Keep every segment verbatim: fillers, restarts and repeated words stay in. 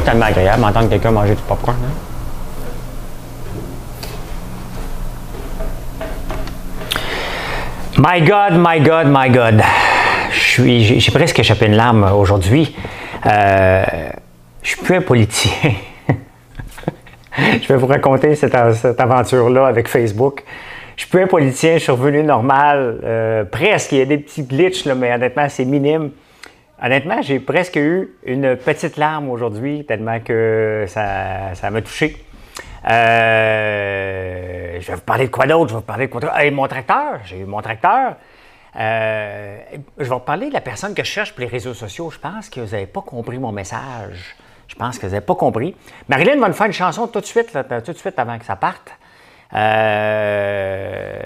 tellement agréable d'entendre quelqu'un manger du popcorn. Hein? My God, my God, my God. J'ai presque échappé une larme aujourd'hui. Euh, je suis plus un politicien. Je vais vous raconter cette, cette aventure-là avec Facebook. Je suis plus un politicien, je suis revenu normal. Euh, presque, il y a des petits glitches, là, mais honnêtement, c'est minime. Honnêtement, j'ai presque eu une petite larme aujourd'hui, tellement que ça, ça m'a touché. Euh, je vais vous parler de quoi d'autre? Je vais vous parler de quoi d'autre? Hey, mon tracteur, j'ai eu mon tracteur. Euh, je vais vous parler de la personne que je cherche pour les réseaux sociaux. Je pense que vous n'avez pas compris mon message. Je pense que vous n'avez pas compris. Marilyn va nous faire une chanson tout de suite, là, tout de suite avant que ça parte. Euh...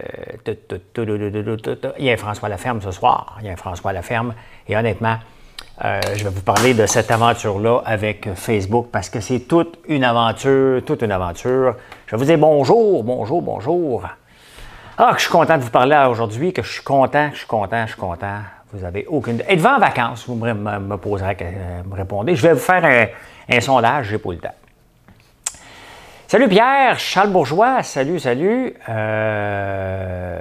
Il y a un François Laferme ce soir. Il y a un François Laferme. Et honnêtement, euh, je vais vous parler de cette aventure-là avec Facebook parce que c'est toute une aventure, toute une aventure. Je vais vous dire bonjour, bonjour, bonjour. Ah, que je suis content de vous parler aujourd'hui, que je suis content, que je suis content, je suis content. Vous avez aucune... Êtes-vous en vacances? Vous me, me, me poserez, me répondez. Je vais vous faire un, un sondage, j'ai pas eu le temps. Salut Pierre, Charles Bourgeois, salut, salut. Euh...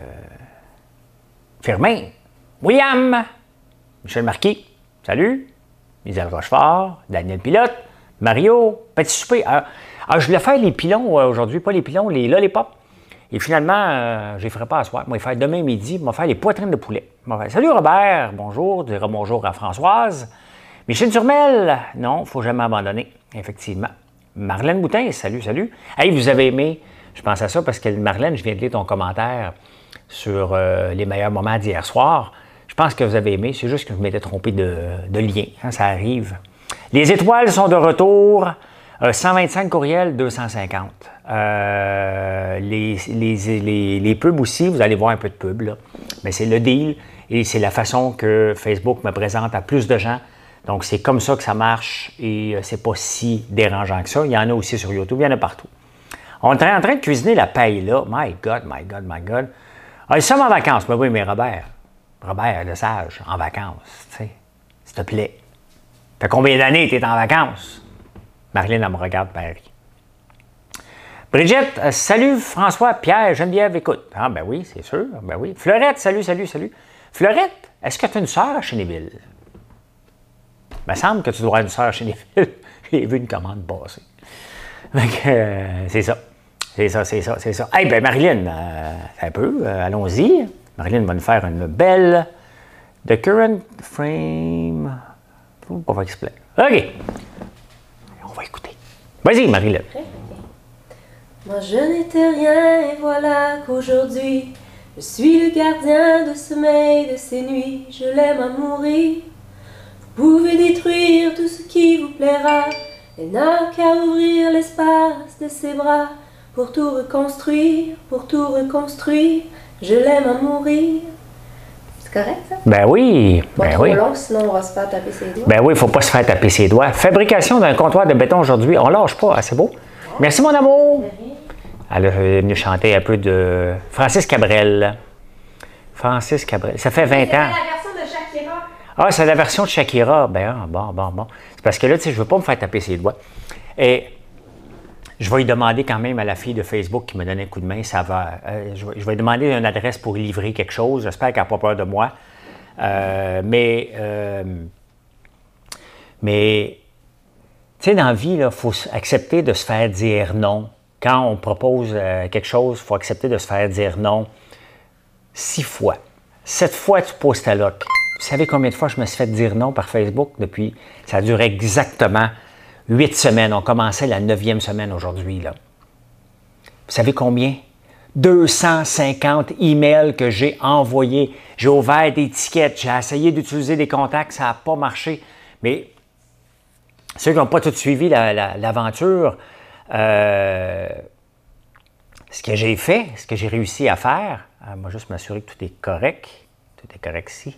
Firmin, William, Michel Marquis, salut. Isabelle Rochefort, Daniel Pilote, Mario, Petit Souper. Ah, ah, je voulais faire les pilons euh, aujourd'hui, pas les pilons, les lollipops. Et finalement, euh, je ne les ferai pas à soir. Je vais faire demain midi, je vais faire les poitrines de poulet. Faire... Salut Robert, bonjour, je dirai bonjour à Françoise. Michel Turmel, non, il ne faut jamais abandonner, effectivement. Marlène Boutin, salut, salut. Hey, vous avez aimé, je pense à ça parce que Marlène, je viens de lire ton commentaire sur euh, les meilleurs moments d'hier soir. Je pense que vous avez aimé, c'est juste que je m'étais trompé de, de lien, hein, ça arrive. Les étoiles sont de retour, euh, cent vingt-cinq courriels, deux cent cinquante. Euh, les, les, les, les pubs aussi, vous allez voir un peu de pub, là. Mais c'est le deal et c'est la façon que Facebook me présente à plus de gens. Donc, c'est comme ça que ça marche et euh, c'est pas si dérangeant que ça. Il y en a aussi sur YouTube, il y en a partout. On est en train de cuisiner la paille là. My God, my God, my God. Ah, ils sont en vacances. Mais oui, mais Robert, Robert le sage, en vacances, tu sais, s'il te plaît. Ça fait combien d'années tu es en vacances? Marlène, elle me regarde, Paris. Brigitte, euh, salut François, Pierre, Geneviève, écoute. Ah, ben oui, c'est sûr, ben oui. Fleurette, salut, salut, salut. Fleurette, est-ce que tu as une sœur à Chénéville? Il me semble que tu dois avoir une sœur à Chénéville. J'ai vu une commande passer. Donc, euh, c'est ça. C'est ça, c'est ça, c'est ça. Eh hey, bien, Marilyn, euh, un peu, euh, allons-y. Marilyn va nous faire une belle The Current Frame. Faut pas faire exprès. OK. On va écouter. Vas-y, Marilyn. Moi, je n'étais rien et voilà qu'aujourd'hui, je suis le gardien de sommeil de ces nuits. Je l'aime à mourir. Vous pouvez détruire tout ce qui vous plaira. Elle n'a qu'à ouvrir l'espace de ses bras pour tout reconstruire, pour tout reconstruire. Je l'aime à mourir. C'est correct, ça? Ben oui. Pas ben trop oui. long, sinon on va se faire taper ses doigts. Ben oui, il ne faut pas se faire taper ses doigts. Fabrication d'un comptoir de béton aujourd'hui. On lâche pas, hein, c'est beau. Merci, mon amour. Elle est venue chanter un peu de Francis Cabrel. Francis Cabrel. Ça fait vingt ans. C'est la version de Shakira. Ah, c'est la version de Shakira. Ben, ah, bon, bon, bon. C'est parce que là, tu sais, je ne veux pas me faire taper ses doigts. Et je vais lui demander quand même à la fille de Facebook qui me donne un coup de main, ça va. Euh, je, vais, je vais lui demander une adresse pour livrer quelque chose. J'espère qu'elle n'a pas peur de moi. Euh, mais, euh, mais, tu sais, dans la vie, il faut accepter de se faire dire non. Quand on propose euh, quelque chose, il faut accepter de se faire dire non six fois. Sept fois, tu poses ta loc. Vous savez combien de fois je me suis fait dire non par Facebook depuis? Ça a duré exactement huit semaines. On commençait la neuvième semaine aujourd'hui, là. Vous savez combien? deux cent cinquante emails que j'ai envoyés. J'ai ouvert des tickets. J'ai essayé d'utiliser des contacts. Ça n'a pas marché. Mais ceux qui n'ont pas tout suivi la, la, l'aventure, euh, ce que j'ai fait, ce que j'ai réussi à faire, euh, moi, juste m'assurer que tout est correct. Tout est correct ici.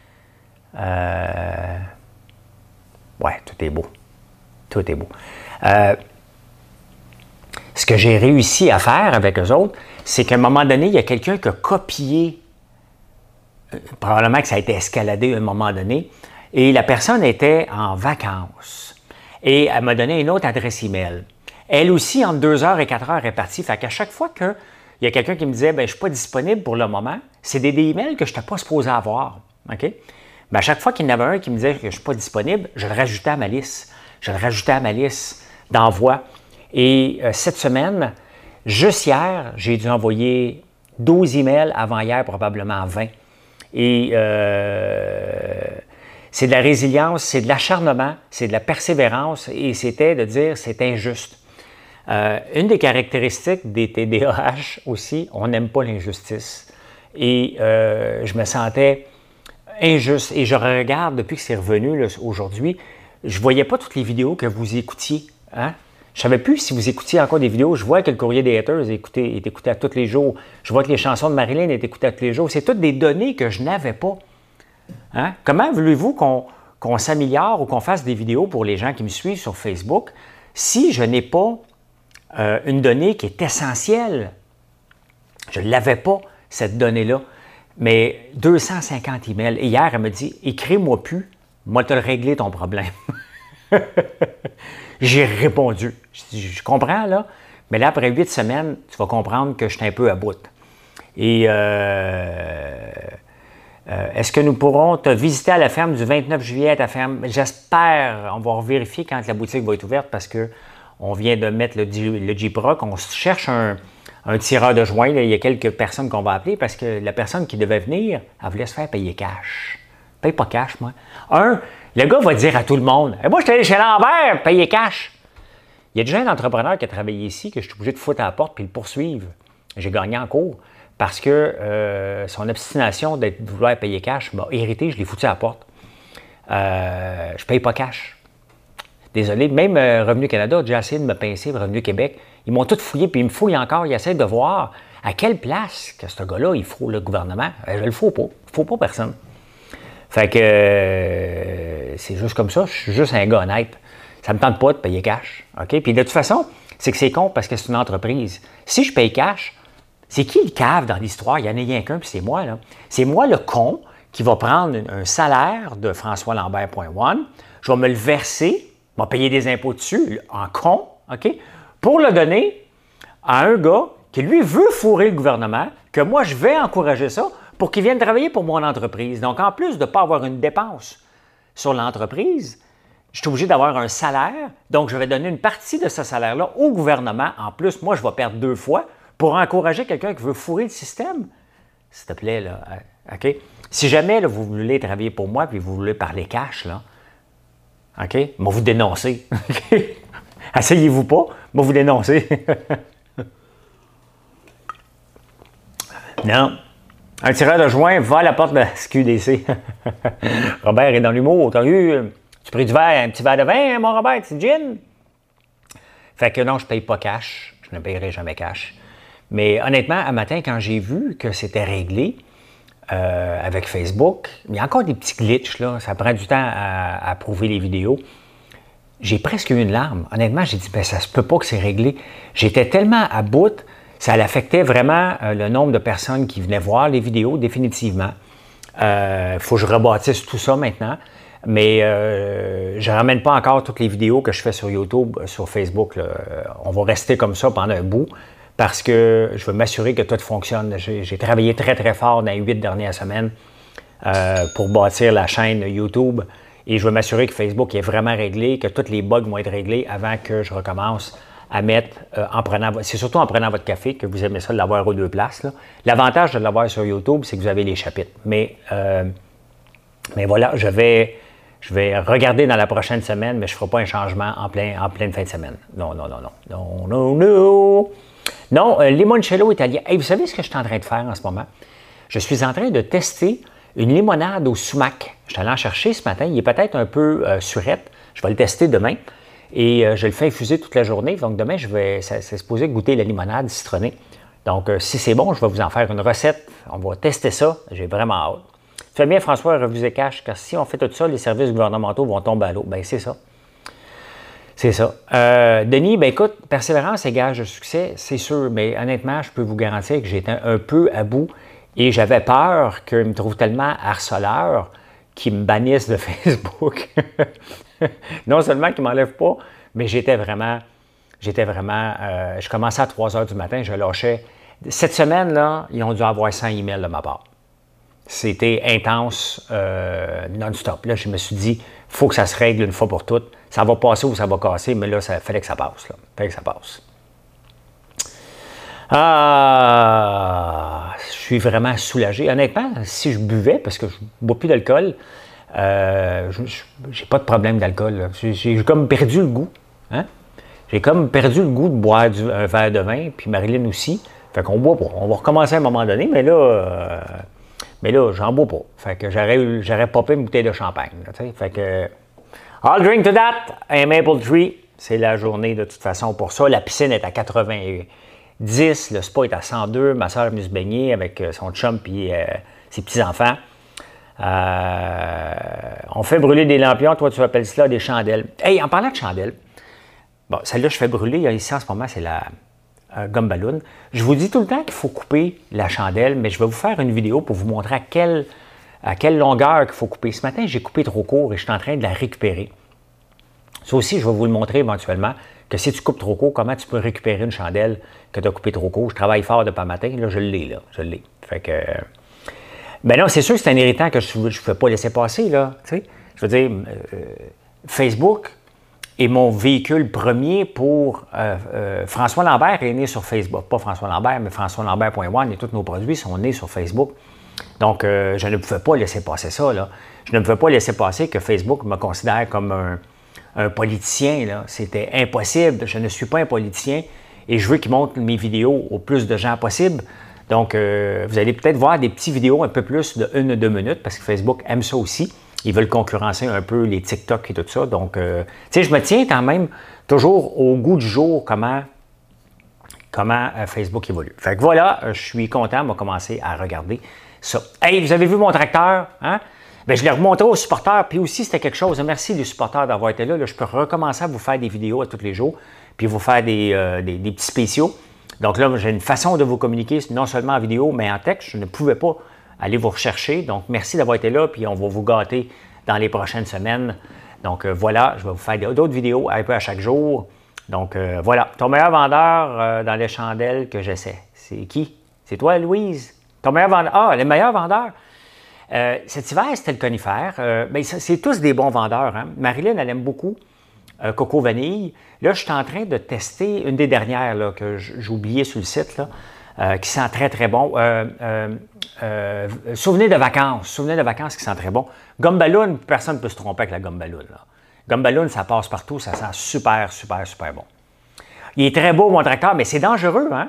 Euh, ouais, tout est beau. Tout est beau. Euh, ce que j'ai réussi à faire avec eux autres, c'est qu'à un moment donné, il y a quelqu'un qui a copié, euh, probablement que ça a été escaladé à un moment donné, et la personne était en vacances. Et elle m'a donné une autre adresse email. Elle aussi, entre deux heures et quatre heures, est partie. Fait qu'à chaque fois qu'il y a quelqu'un qui me disait ben, « je ne suis pas disponible pour le moment », c'est des, des emails que je n'étais pas supposé avoir. OK? Ben, à chaque fois qu'il y en avait un qui me disait que je ne suis pas disponible, je le rajoutais à ma liste. Je le rajoutais à ma liste d'envoi. Et euh, cette semaine, juste hier, j'ai dû envoyer douze emails, avant hier probablement vingt. Et euh, c'est de la résilience, c'est de l'acharnement, c'est de la persévérance et c'était de dire c'est injuste. Euh, une des caractéristiques des T D A H aussi, on n'aime pas l'injustice. Et euh, je me sentais injuste. Et je regarde, depuis que c'est revenu aujourd'hui, je ne voyais pas toutes les vidéos que vous écoutiez. Hein? Je ne savais plus si vous écoutiez encore des vidéos. Je vois que le courrier des haters est écouté, est écouté à tous les jours. Je vois que les chansons de Marilyn est écoutées à tous les jours. C'est toutes des données que je n'avais pas. Hein? Comment voulez-vous qu'on qu'on s'améliore ou qu'on fasse des vidéos pour les gens qui me suivent sur Facebook si je n'ai pas euh, une donnée qui est essentielle? Je ne l'avais pas, cette donnée-là. Mais deux cent cinquante emails. Et hier, elle me dit « Écris-moi plus, moi te régler ton problème. » J'ai répondu. Je dis, je comprends, là, mais là, après huit semaines, tu vas comprendre que je suis un peu à bout. Et euh, euh, est-ce que nous pourrons te visiter à la ferme du vingt-neuf juillet à ta ferme? J'espère. On va vérifier quand la boutique va être ouverte parce qu'on vient de mettre le, le Jeep Rock. On cherche un, un tireur de joint. Là. Il y a quelques personnes qu'on va appeler parce que la personne qui devait venir, elle voulait se faire payer cash. Paye pas cash, moi. Un, le gars va dire à tout le monde hey, « Moi, je suis allé chez Lambert, payer cash. » Il y a déjà un entrepreneur qui a travaillé ici que je suis obligé de foutre à la porte puis le poursuivre. J'ai gagné en cours parce que euh, son obstination de vouloir payer cash m'a irrité, je l'ai foutu à la porte. Euh, je ne paye pas cash. Désolé, même euh, Revenu Canada a déjà essayé de me pincer, Revenu Québec. Ils m'ont tout fouillé puis ils me fouillent encore. Ils essaient de voir à quelle place que ce gars-là, il faut le gouvernement. Je ne le fous pas. Il ne faut pas personne. Fait que euh, c'est juste comme ça, je suis juste un gars honnête. Ça ne me tente pas de payer cash. OK? Puis de toute façon, c'est que c'est con parce que c'est une entreprise. Si je paye cash, c'est qui le cave dans l'histoire? Il n'y en a rien qu'un, puis c'est moi. là. C'est moi le con qui va prendre un salaire de François Lambert point one, je vais me le verser, je vais payer des impôts dessus, en con, OK? Pour le donner à un gars qui, lui, veut fourrer le gouvernement, que moi, je vais encourager ça, pour qu'ils viennent travailler pour mon entreprise. Donc, en plus de ne pas avoir une dépense sur l'entreprise, je suis obligé d'avoir un salaire. Donc, je vais donner une partie de ce salaire-là au gouvernement. En plus, moi, je vais perdre deux fois pour encourager quelqu'un qui veut fourrer le système. S'il te plaît, là, OK? Si jamais là, vous voulez travailler pour moi puis vous voulez parler cash, là, OK? Moi, vous dénoncer. Asseyez-vous pas, moi, vous dénoncer. Non. Un tireur de joint va à la porte de la S Q D C. Robert est dans l'humour. T'as eu, tu pris du verre, un petit verre de vin, mon Robert, petit gin? Fait que non, je ne paye pas cash. Je ne payerai jamais cash. Mais honnêtement, un matin, quand j'ai vu que c'était réglé euh, avec Facebook, il y a encore des petits glitches, là. Ça prend du temps à, à prouver les vidéos. J'ai presque eu une larme. Honnêtement, j'ai dit, ben, ça se peut pas que c'est réglé. J'étais tellement à bout. Ça affectait vraiment euh, le nombre de personnes qui venaient voir les vidéos, définitivement. Il euh, faut que je rebâtisse tout ça maintenant. Mais euh, je ne ramène pas encore toutes les vidéos que je fais sur YouTube, sur Facebook. Là. On va rester comme ça pendant un bout parce que je veux m'assurer que tout fonctionne. J'ai travaillé très, très fort dans les huit dernières semaines euh, pour bâtir la chaîne YouTube. Et je veux m'assurer que Facebook est vraiment réglé, que tous les bugs vont être réglés avant que je recommence à mettre euh, en prenant, c'est surtout en prenant votre café que vous aimez ça de l'avoir aux deux places. L'avantage de l'avoir sur YouTube, c'est que vous avez les chapitres. Mais, euh, mais voilà, je vais, je vais regarder dans la prochaine semaine, mais je ne ferai pas un changement en, plein, en pleine fin de semaine. Non, non, non, non. Non, non, non. Non, euh, limoncello italien. Hey, vous savez ce que je suis en train de faire en ce moment? Je suis en train de tester une limonade au sumac. Je suis allé en chercher ce matin. Il est peut-être un peu euh, surette. Je vais le tester demain. Et euh, je le fais infuser toute la journée. Donc, demain, je vais, c'est supposé goûter la limonade citronnée. Donc, euh, si c'est bon, je vais vous en faire une recette. On va tester ça. J'ai vraiment hâte. Fais bien, François, refusez cash, car si on fait tout ça, les services gouvernementaux vont tomber à l'eau. Bien, c'est ça. C'est ça. Euh, Denis, bien écoute, persévérance et gage de succès, c'est sûr. Mais honnêtement, je peux vous garantir que j'étais un peu à bout et j'avais peur qu'ils me trouvent tellement harceleur qu'ils me bannissent de Facebook. Non seulement qu'ils ne m'enlèvent pas, mais j'étais vraiment, j'étais vraiment, euh, je commençais à trois heures du matin, je lâchais. Cette semaine-là, ils ont dû avoir cent emails de ma part. C'était intense, euh, non-stop. Là, je me suis dit, il faut que ça se règle une fois pour toutes. Ça va passer ou ça va casser, mais là, il fallait que ça passe. Il fallait que ça passe. Ah, je suis vraiment soulagé. Honnêtement, si je buvais, parce que je ne bois plus d'alcool, euh, je n'ai pas de problème d'alcool. J'ai comme perdu le goût. Hein? J'ai comme perdu le goût de boire du, un verre de vin, puis Marilyn aussi. Fait qu'on boit pas. On va recommencer à un moment donné, mais là, euh, mais là, j'en bois pas. Fait que j'aurais, j'aurais popé une bouteille de champagne. Là, fait que, I'll drink to that, a maple tree. C'est la journée de toute façon pour ça. La piscine est à quatre-vingt-dix, le spa est à cent deux. Ma soeur est venue se baigner avec son chum et euh, ses petits-enfants. Euh, on fait brûler des lampions, toi tu appelles cela des chandelles. Hey, en parlant de chandelles, bon, celle-là je fais brûler, ici en ce moment c'est la euh, gomme ballon. Je vous dis tout le temps qu'il faut couper la chandelle, mais je vais vous faire une vidéo pour vous montrer à quelle, à quelle longueur qu'il faut couper. Ce matin j'ai coupé trop court et je suis en train de la récupérer. Ça aussi je vais vous le montrer éventuellement, que si tu coupes trop court, comment tu peux récupérer une chandelle que tu as coupée trop court. Je travaille fort depuis le matin, là je l'ai, là, je l'ai. Fait que... Ben non, c'est sûr que c'est un irritant que je ne peux pas laisser passer, là. Tu sais? Je veux dire, euh, Facebook est mon véhicule premier pour... Euh, euh, François Lambert est né sur Facebook. Pas François Lambert, mais François Lambert point one et tous nos produits sont nés sur Facebook. Donc, euh, je ne pouvais pas laisser passer ça, là. Je ne pouvais pas laisser passer que Facebook me considère comme un, un politicien, là. C'était impossible. Je ne suis pas un politicien et je veux qu'il montre mes vidéos au plus de gens possible. Donc, euh, vous allez peut-être voir des petites vidéos un peu plus de une ou deux minutes parce que Facebook aime ça aussi. Ils veulent concurrencer un peu les TikTok et tout ça. Donc, euh, tu sais, je me tiens quand même toujours au goût du jour comment, comment euh, Facebook évolue. Fait que voilà, je suis content, on va commencer à regarder ça. Hey, vous avez vu mon tracteur? Hein? Bien, je l'ai remonté aux supporters, puis aussi c'était quelque chose. Merci les supporters d'avoir été là. Là. Je peux recommencer à vous faire des vidéos à tous les jours, puis vous faire des, euh, des, des petits spéciaux. Donc là, j'ai une façon de vous communiquer, non seulement en vidéo, mais en texte. Je ne pouvais pas aller vous rechercher. Donc, merci d'avoir été là, puis on va vous gâter dans les prochaines semaines. Donc, euh, voilà, je vais vous faire d'autres vidéos un peu à chaque jour. Donc, euh, voilà. Ton meilleur vendeur euh, dans les chandelles que j'essaie, c'est qui? C'est toi, Louise? Ton meilleur vendeur? Ah, le meilleur vendeur? Euh, cet hiver, c'était le conifère. Euh, ben, c'est tous des bons vendeurs. Hein? Marilyn, elle aime beaucoup. Euh, Coco Vanille. Là, je suis en train de tester une des dernières là, que j'ai oublié sur le site, là, euh, qui sent très, très bon. Euh, euh, euh, souvenez de vacances. Souvenez de vacances qui sent très bon. Gomme ballon, personne ne peut se tromper avec la gomme ballon. Là. Gomme ballon, ça passe partout, ça sent super, super, super bon. Il est très beau, mon tracteur, mais c'est dangereux, hein?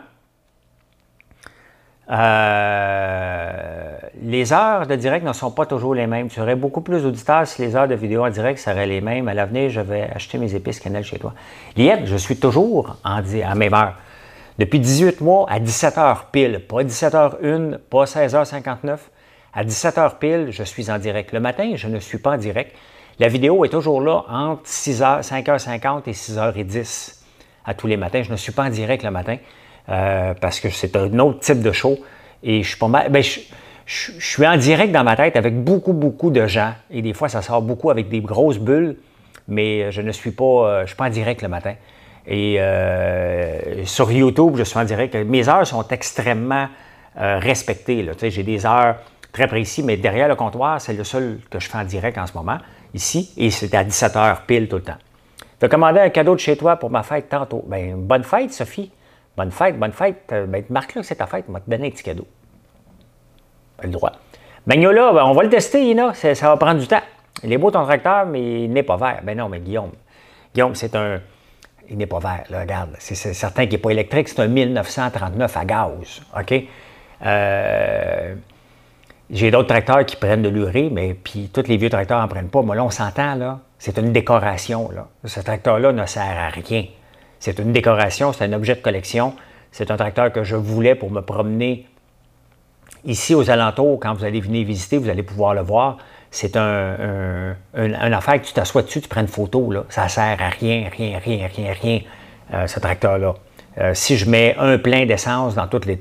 Euh, les heures de direct ne sont pas toujours les mêmes. Tu aurais beaucoup plus d'auditeurs si les heures de vidéo en direct seraient les mêmes. À l'avenir, je vais acheter mes épices cannelle chez toi. Liette, je suis toujours en, à même heure. Depuis dix-huit mois, à dix-sept heures pile. Pas dix-sept heures une, pas seize heures cinquante-neuf. À dix-sept heures pile, je suis en direct. Le matin, je ne suis pas en direct. La vidéo est toujours là entre six heures, cinq heures cinquante et six heures dix à tous les matins. Je ne suis pas en direct le matin. Euh, parce que c'est un autre type de show et je suis pas mal. Ben, je, je, je suis en direct dans ma tête avec beaucoup, beaucoup de gens et des fois, ça sort beaucoup avec des grosses bulles, mais je ne suis pas, je suis pas en direct le matin. Et euh, sur YouTube, je suis en direct. Mes heures sont extrêmement euh, respectées. Là. Tu sais, j'ai des heures très précises, mais derrière le comptoir, c'est le seul que je fais en direct en ce moment, ici, et c'est à dix-sept heures pile tout le temps. Tu as commandé un cadeau de chez toi pour ma fête tantôt. Bien, bonne fête, Sophie. Bonne fête, bonne fête. Ben, marque-le que c'est ta fête, on va te donner un petit cadeau. Pas le droit. Magnolia, ben, on va le tester, Ina. Ça, ça va prendre du temps. Il est beau ton tracteur, mais il n'est pas vert. Ben non, mais Guillaume. Guillaume, c'est un. Il n'est pas vert, là, regarde. C'est certain qu'il n'est pas électrique, c'est un mille neuf cent trente-neuf à gaz. OK? Euh, J'ai d'autres tracteurs qui prennent de l'urée, mais puis tous les vieux tracteurs n'en prennent pas. Mais là, on s'entend, là. C'est une décoration, là. Ce tracteur-là ne sert à rien. C'est une décoration, c'est un objet de collection. C'est un tracteur que je voulais pour me promener ici aux alentours. Quand vous allez venir visiter, vous allez pouvoir le voir. C'est un, un, un, une affaire que tu t'assois dessus, tu prends une photo. Là. Ça ne sert à rien, rien, rien, rien, rien, euh, ce tracteur-là. Euh, si je mets un plein d'essence dans tout l'été,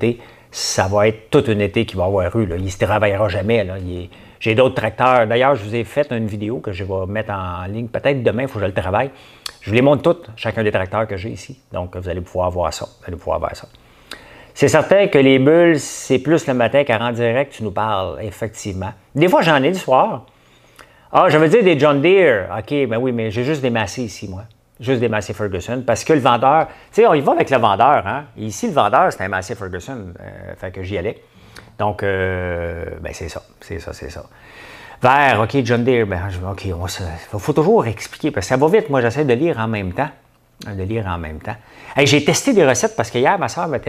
ça va être tout un été qui va avoir eu. Là. Il ne se travaillera jamais. Là. Est... J'ai d'autres tracteurs. D'ailleurs, je vous ai fait une vidéo que je vais mettre en ligne. Peut-être demain, il faut que je le travaille. Je vous les montre toutes, chacun des tracteurs que j'ai ici. Donc, vous allez pouvoir voir ça. Vous allez pouvoir voir ça. C'est certain que les bulles, c'est plus le matin qu'en direct, tu nous parles, effectivement. Des fois, j'en ai le soir. Ah, je veux dire des John Deere. OK, ben oui, mais j'ai juste des Massey ici, moi. Juste des Massey Ferguson. Parce que le vendeur, tu sais, on y va avec le vendeur, hein. Et ici, le vendeur, c'est un Massey Ferguson. Euh, fait que j'y allais. Donc, euh, ben c'est ça, c'est ça, c'est ça. Vert, OK, John Deere, ben, OK, il faut toujours expliquer, parce que ça va vite. Moi, j'essaie de lire en même temps. De lire en même temps. Hey, j'ai testé des recettes, parce que hier, ma soeur m'a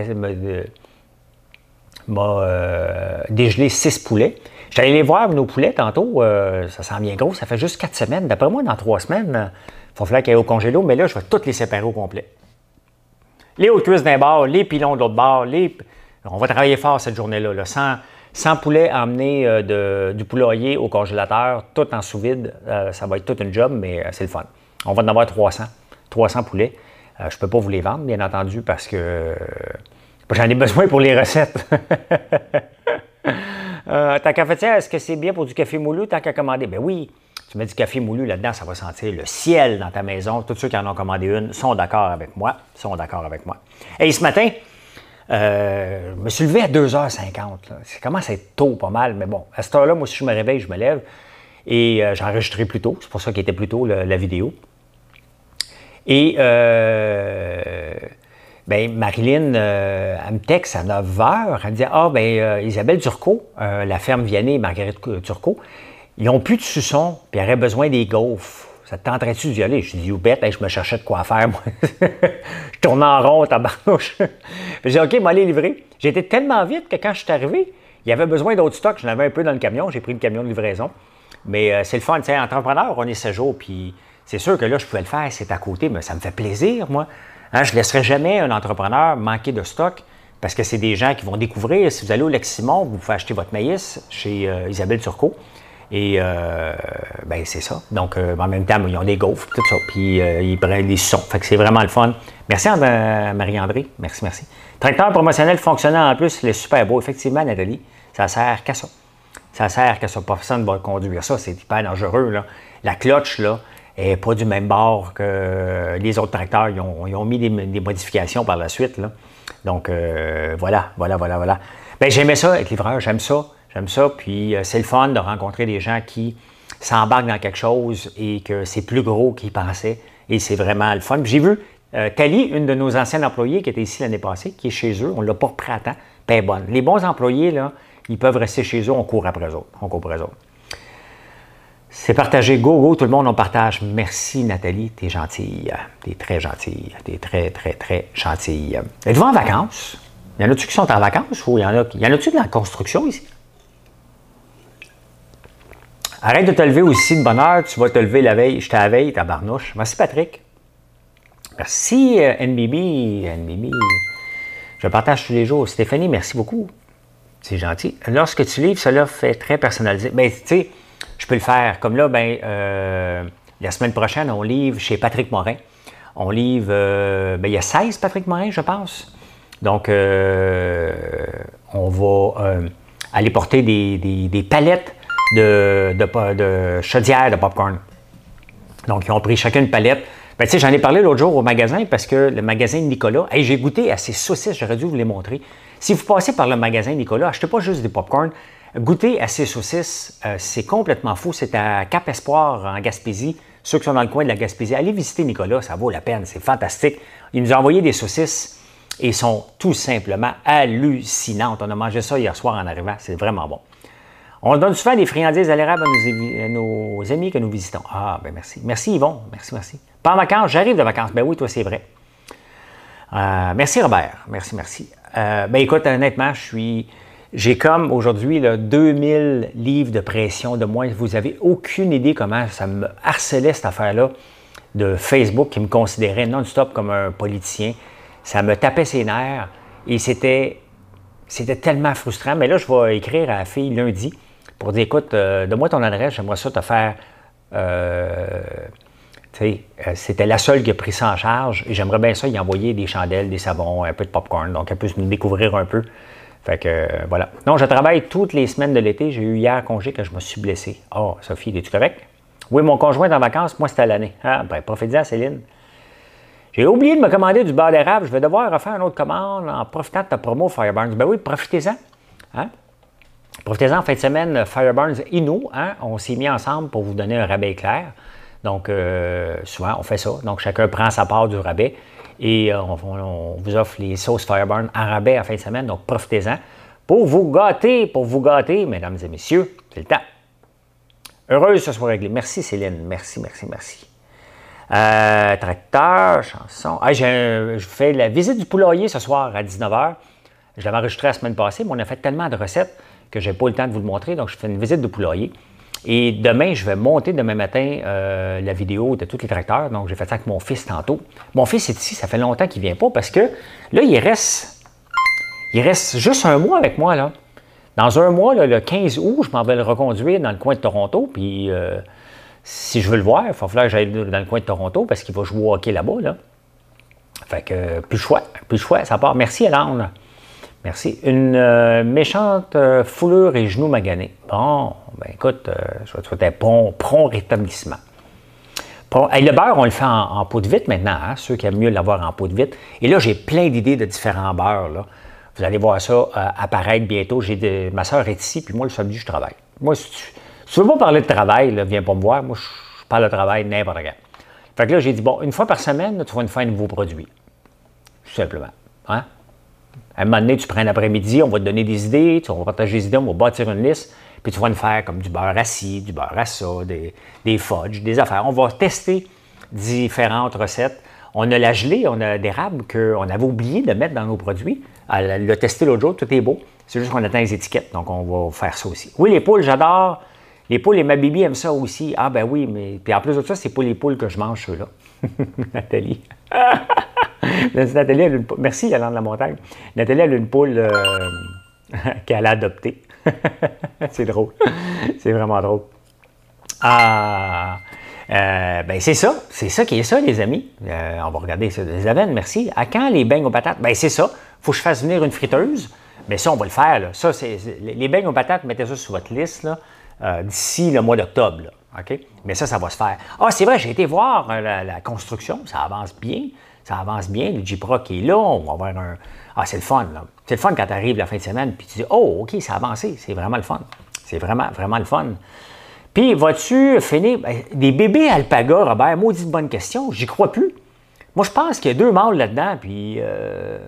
euh, dégelé six poulets. J'allais les voir, nos poulets, tantôt, euh, ça sent bien gros, ça fait juste quatre semaines. D'après moi, dans trois semaines, il va falloir qu'il y ait au congélo, mais là, je vais toutes les séparer au complet. Les hautes cuisses d'un bord, les pilons de l'autre bord, les... On va travailler fort cette journée-là, là. cent, cent poulets emmenés euh, de, du poulailler au congélateur, tout en sous-vide. Euh, ça va être toute une job, mais euh, c'est le fun. On va en avoir trois cents. trois cents poulets. Euh, je ne peux pas vous les vendre, bien entendu, parce que euh, j'en ai besoin pour les recettes. euh, ta cafetière, est-ce que c'est bien pour du café moulu tant qu'à commander? Ben oui, tu mets du café moulu là-dedans, ça va sentir le ciel dans ta maison. Tous ceux qui en ont commandé une sont d'accord avec moi. sont d'accord avec moi. Et ce matin, euh, je me suis levé à deux heures cinquante. Ça commence à être tôt, pas mal, mais bon, à cette heure-là, moi, si je me réveille, je me lève. Et euh, j'ai enregistré plus tôt, c'est pour ça qu'il était plus tôt, le, la vidéo. Et euh, ben, Marilyn, euh, elle me texte à neuf heures, elle me dit « Ah, ben euh, Isabelle Turcot, euh, la ferme Vianney et Marguerite Turcot, ils n'ont plus de suçons, puis ils auraient besoin des gaufres. Ça te tenterait-tu d'y aller? » Je dis « You bet, hey, je me cherchais de quoi faire, moi. » Je tournais en rond, tabarnouche. J'ai dit « OK, m'aller livrer. » J'ai été tellement vite que quand je suis arrivé, il y avait besoin d'autres stocks. J'en avais un peu dans le camion, j'ai pris le camion de livraison. Mais euh, c'est le fun, tu sais, entrepreneur, on est sept jours, puis c'est sûr que là, je pouvais le faire, c'est à côté, mais ça me fait plaisir, moi. Hein, je ne laisserai jamais un entrepreneur manquer de stock, parce que c'est des gens qui vont découvrir. Si vous allez au Lac-Simon, vous pouvez acheter votre maïs chez euh, Isabelle Turcot. Et euh, ben c'est ça. Donc, euh, en même temps, ils ont des gaufres, tout ça. Puis, euh, ils prennent des sons. Fait que c'est vraiment le fun. Merci à Marie-André. Merci, merci. Tracteur promotionnel fonctionnant en plus, il est super beau. Effectivement, Nathalie, ça sert qu'à ça. Ça sert qu'à ça. Personne ne va conduire ça. C'est hyper dangereux, là. La cloche, là, n'est pas du même bord que les autres tracteurs. Ils ont, ils ont mis des, des modifications par la suite, là. Donc, euh, voilà, voilà, voilà, voilà. Bien, j'aimais ça, être livreur. J'aime ça. J'aime ça, puis euh, c'est le fun de rencontrer des gens qui s'embarquent dans quelque chose et que c'est plus gros qu'ils pensaient. Et c'est vraiment le fun. J'ai vu euh, Thalie, une de nos anciennes employées qui était ici l'année passée, qui est chez eux. On ne l'a pas repris à temps. Ben bonne. Les bons employés, là, ils peuvent rester chez eux. On court après eux autres. On court après eux autres. C'est partagé. Go, go, tout le monde, on partage. Merci, Nathalie. T'es gentille. T'es très gentille. T'es très, très, très gentille. Êtes-vous en vacances? Y en a-tu qui sont en vacances ou y en a, y en a-tu de la construction ici? Arrête de te lever aussi de bonne heure, tu vas te lever la veille. J'étais à la veille, tabarnouche. Merci Patrick. Merci euh, N B B. N B B. Je partage tous les jours. Stéphanie, merci beaucoup. C'est gentil. Lorsque tu livres, cela fait très personnalisé. Bien, tu sais, je peux le faire. Comme là, ben, euh, la semaine prochaine, on livre chez Patrick Morin. On livre, euh, ben, il y a seize Patrick Morin, je pense. Donc, euh, on va euh, aller porter des, des, des palettes De, de, de chaudière de popcorn. Donc, ils ont pris chacun une palette. Ben, tu sais, j'en ai parlé l'autre jour au magasin parce que le magasin Nicolas, hey, j'ai goûté à ces saucisses, j'aurais dû vous les montrer. Si vous passez par le magasin Nicolas, achetez pas juste des popcorn, goûtez à ces saucisses, euh, c'est complètement fou. C'est à Cap-Espoir en Gaspésie. Ceux qui sont dans le coin de la Gaspésie, allez visiter Nicolas, ça vaut la peine, c'est fantastique. Il nous a envoyé des saucisses et sont tout simplement hallucinantes. On a mangé ça hier soir en arrivant, c'est vraiment bon. On donne souvent des friandises à l'érable à nos, à nos amis que nous visitons. Ah, ben merci. Merci Yvon. Merci, merci. Pas en vacances, j'arrive de vacances. Ben oui, toi, c'est vrai. Euh, merci Robert. Merci, merci. Euh, ben écoute, honnêtement, je suis. J'ai comme aujourd'hui deux mille livres de pression de moins. Vous n'avez aucune idée comment ça me harcelait cette affaire-là de Facebook qui me considérait non-stop comme un politicien. Ça me tapait ses nerfs et c'était. C'était tellement frustrant. Mais là, je vais écrire à la fille lundi pour dire, écoute, euh, donne-moi ton adresse, j'aimerais ça te faire... Euh, tu sais, euh, c'était la seule qui a pris ça en charge et j'aimerais bien ça y envoyer des chandelles, des savons, un peu de popcorn, donc elle puisse nous découvrir un peu. Fait que, euh, voilà. Non, je travaille toutes les semaines de l'été. J'ai eu hier congé quand je me suis blessé. Oh, Sophie, es-tu correct? Oui, mon conjoint est en vacances, moi, c'était à l'année. Ah, ben, profitez-en, Céline. J'ai oublié de me commander du beurre d'érable. Je vais devoir refaire une autre commande en profitant de ta promo Fireburns. Ben oui, profitez-en. Hein? Profitez-en en fin de semaine, Fireburns et nous, hein? On s'est mis ensemble pour vous donner un rabais clair. Donc, euh, souvent, on fait ça. Donc, chacun prend sa part du rabais et euh, on, on vous offre les sauces Fireburns en rabais en fin de semaine. Donc, profitez-en pour vous gâter, pour vous gâter, mesdames et messieurs. C'est le temps. Heureuse que ce soit réglé. Merci, Céline. Merci, merci, merci. Euh, tracteur, chanson. Ah, je fais la visite du poulailler ce soir à dix-neuf heures. Je l'avais enregistré la semaine passée, mais on a fait tellement de recettes que je n'ai pas eu le temps de vous le montrer. Donc, je fais une visite de poulailler. Et demain, je vais monter demain matin euh, la vidéo de tous les tracteurs. Donc, j'ai fait ça avec mon fils tantôt. Mon fils est ici, ça fait longtemps qu'il ne vient pas parce que là, il reste, il reste juste un mois avec moi, là. Dans un mois, là, le quinze août, je m'en vais le reconduire dans le coin de Toronto. Puis, euh, si je veux le voir, il va falloir que j'aille dans le coin de Toronto parce qu'il va jouer au hockey là-bas, là. Fait que, plus de choix, plus de choix, ça part. Merci, Hélène. Merci. Une euh, méchante euh, foulure et genoux maganés. Bon, ben écoute, euh, je vais te souhaiter un prompt, prompt rétablissement. Prompt. Hey, le beurre, on le fait en, en pot de vitre maintenant, hein, ceux qui aiment mieux l'avoir en pot de vitre. Et là, j'ai plein d'idées de différents beurres, là. Vous allez voir ça euh, apparaître bientôt. J'ai de... Ma soeur est ici, puis moi, le samedi, je travaille. Moi, si tu ne veux pas parler de travail, là, viens pas me voir. Moi, je, je parle de travail n'importe quand. Fait que là, j'ai dit, bon, une fois par semaine, là, tu vas nous faire un nouveau produit. Tout simplement. Hein? À un moment donné, tu prends un après-midi, on va te donner des idées, tu vas partager des idées, on va bâtir une liste, puis tu vas nous faire comme du beurre assis, du beurre à ça, des, des fudges, des affaires. On va tester différentes recettes. On a la gelée, on a d'érable qu'on avait oublié de mettre dans nos produits. Elle l'a testé l'autre jour, tout est beau. C'est juste qu'on attend les étiquettes, donc on va faire ça aussi. Oui, les poules, j'adore. Les poules et ma bibi aiment ça aussi. Ah ben oui, mais puis en plus de ça, c'est pas les poules que je mange, ceux-là. Nathalie. Nathalie, elle a une poule. Merci, Yolande de la Montagne. Nathalie, elle a une poule euh, qu'elle a adoptée. C'est drôle. C'est vraiment drôle. Ah, euh, ben c'est ça. C'est ça qui est ça, les amis. Euh, on va regarder ça. Les avennes, merci. À quand les beignes aux patates? Ben c'est ça. Il faut que je fasse venir une friteuse. Mais ça, on va le faire. Là. Ça, c'est, les beignes aux patates, mettez ça sur votre liste là, euh, d'ici le mois d'octobre. OK? Mais ça, ça va se faire. Ah, c'est vrai, j'ai été voir euh, la, la construction. Ça avance bien. Ça avance bien. Le J-Pro qui est là. On va avoir un... Ah, c'est le fun. Là. C'est le fun quand tu arrives la fin de semaine puis tu dis, oh, OK, ça a avancé. C'est vraiment le fun. C'est vraiment, vraiment le fun. Puis, vas-tu finir... Ben, des bébés alpaga, Robert, maudite bonne question. J'y crois plus. Moi, je pense qu'il y a deux mâles là-dedans, puis... Euh...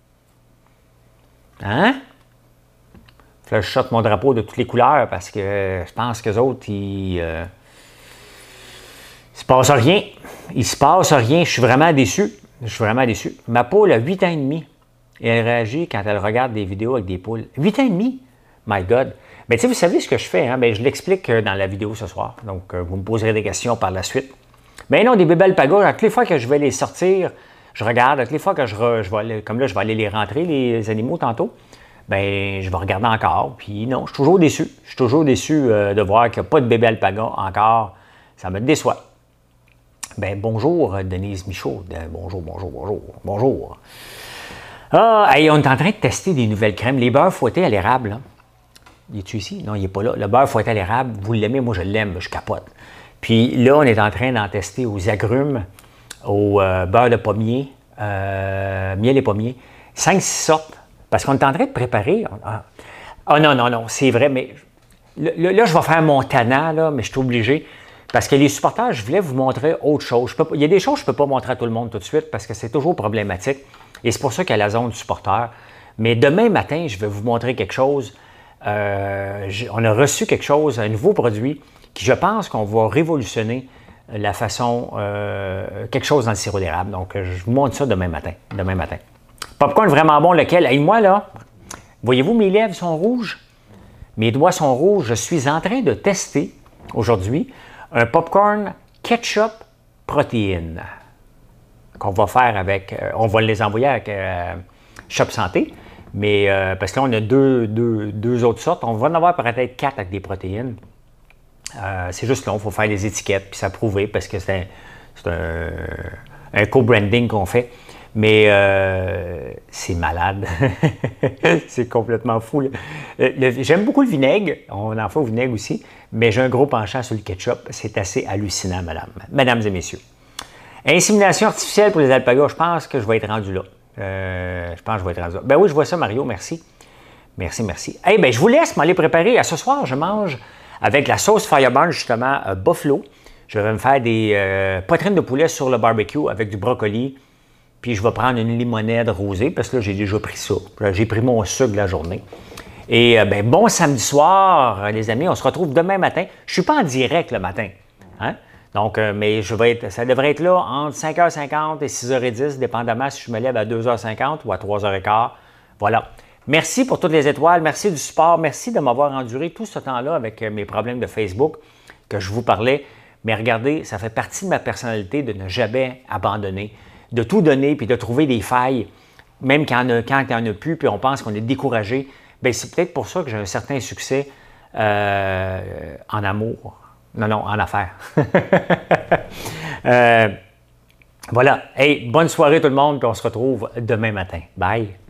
Hein? Là, je shot mon drapeau de toutes les couleurs parce que je pense qu'eux autres, ils... Euh... Il se passe rien. Il se passe rien. Je suis vraiment déçu. Je suis vraiment déçu. Ma poule a huit ans et demi. Et elle réagit quand elle regarde des vidéos avec des poules. huit ans et demi? My God! Mais tu sais, vous savez ce que je fais, hein? Bien, je l'explique dans la vidéo ce soir. Donc, vous me poserez des questions par la suite. Mais non, des bébés alpagas, toutes les fois que je vais les sortir, je regarde, toutes les fois que je, re, je vais aller, comme là, je vais aller les rentrer, les animaux, tantôt, bien, je vais regarder encore. Puis non, je suis toujours déçu. Je suis toujours déçu euh, de voir qu'il n'y a pas de bébé alpaga encore. Ça me déçoit. Bien, bonjour, Denise Michaud. Bonjour, bonjour, bonjour, bonjour. Ah, hey, on est en train de tester des nouvelles crèmes. Les beurres fouettés à l'érable, là. Il est-tu ici? Non, il n'est pas là. Le beurre fouetté à l'érable, vous l'aimez, moi je l'aime, je capote. Puis là, on est en train d'en tester aux agrumes, au euh, beurre de pommier, euh, miel et pommier. cinq six sortes. Parce qu'on est en train de préparer. Ah oh, non, non, non, c'est vrai, mais là, là, je vais faire mon tannant, là, mais je suis obligé. Parce que les supporters, je voulais vous montrer autre chose. Je peux pas, il y a des choses que je ne peux pas montrer à tout le monde tout de suite parce que c'est toujours problématique. Et c'est pour ça qu'il y a la zone du supporter. Mais demain matin, je vais vous montrer quelque chose. Euh, on a reçu quelque chose, un nouveau produit qui, je pense, qu'on va révolutionner la façon, euh, quelque chose dans le sirop d'érable. Donc, je vous montre ça demain matin. Demain matin. Popcorn vraiment bon, lequel? Et moi, là, voyez-vous, mes lèvres sont rouges. Mes doigts sont rouges. Je suis en train de tester aujourd'hui un popcorn ketchup protéines qu'on va faire avec, euh, on va les envoyer avec euh, Shop Santé. Mais euh, parce que là, on a deux, deux, deux autres sortes. On va en avoir peut-être quatre avec des protéines. Euh, c'est juste long, il faut faire les étiquettes puis s'approuver parce que c'est un, un, un co-branding qu'on fait. Mais euh, c'est malade. C'est complètement fou. J'aime beaucoup le vinaigre. On en fait au vinaigre aussi. Mais j'ai un gros penchant sur le ketchup. C'est assez hallucinant, madame. Mesdames et messieurs. Insémination artificielle pour les alpagas. Je pense que je vais être rendu là. Euh, je pense que je vais être rendu là. Ben oui, je vois ça, Mario. Merci. Merci, merci. Eh hey, bien, je vous laisse m'aller préparer. À ce soir, je mange avec la sauce Fireburn, justement, euh, Buffalo. Je vais me faire des euh, poitrines de poulet sur le barbecue avec du brocoli. Puis je vais prendre une limonade rosée, parce que là, j'ai déjà pris ça. J'ai pris mon sucre de la journée. Et euh, ben, bon samedi soir, les amis. On se retrouve demain matin. Je ne suis pas en direct le matin. Hein? Donc, euh, mais je vais être, ça devrait être là entre cinq heures cinquante et six heures dix, dépendamment si je me lève à deux heures cinquante ou à trois heures quinze. Voilà. Merci pour toutes les étoiles. Merci du support. Merci de m'avoir enduré tout ce temps-là avec mes problèmes de Facebook que je vous parlais. Mais regardez, ça fait partie de ma personnalité de ne jamais abandonner, de tout donner, puis de trouver des failles, même quand il n'y en a plus, puis on pense qu'on est découragé. Bien, c'est peut-être pour ça que j'ai un certain succès euh, en amour. Non, non, en affaires. euh, voilà. Hey, bonne soirée tout le monde, puis on se retrouve demain matin. Bye!